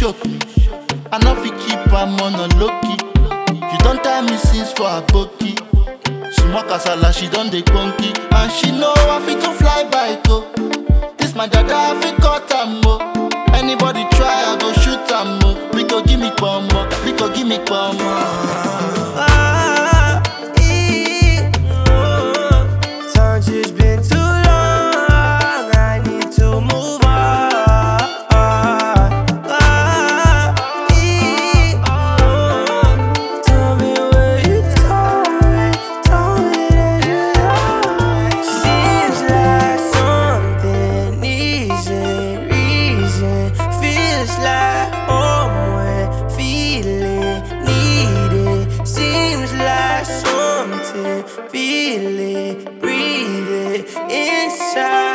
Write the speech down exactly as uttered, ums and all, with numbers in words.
choke me. I know fi keep am on a low key. You don't tell me since for a bookie. Sumo kasala, she done dey punky. And she know I fit to fly by go. This my dada, I fit cut am mo. Anybody try, I go shoot am mo. We go give me bombo, we go give me bombo. Time's just been too long. I need to move on. Tell me where you told me, told me that you love me. Seems like something isn't reason. Feels like home when feeling needed. Seems like something feel it, breathe it inside.